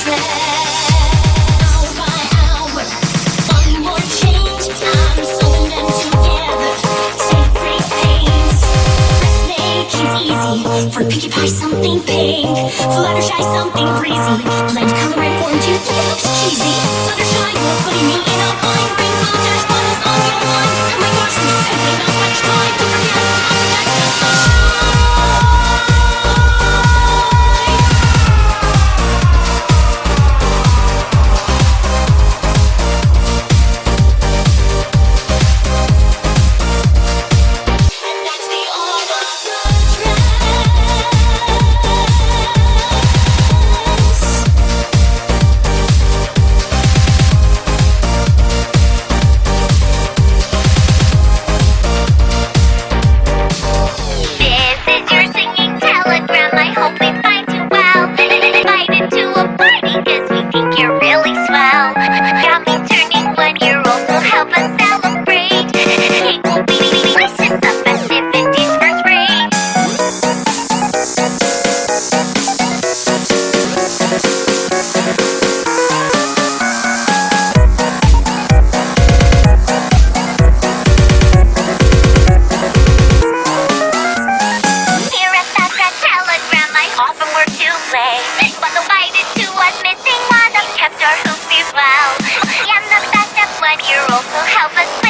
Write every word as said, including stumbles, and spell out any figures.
Hour by hour, one more change. I'm sewing them together. Sacred pains. Breast make easy. For Pinkie Pie, something pink. Fluttershy, something breezy. Blend color and form to think it looks cheesy. Fluttershy, you're putting me in a bind. Rainbow Dash, what is on your mind? Oh my gosh, there's simply not much time. Don't forget, I'm the next design. But the lighted two was missing one of kept our hoops as well. Yeah, I'm the best at one year old, so help us.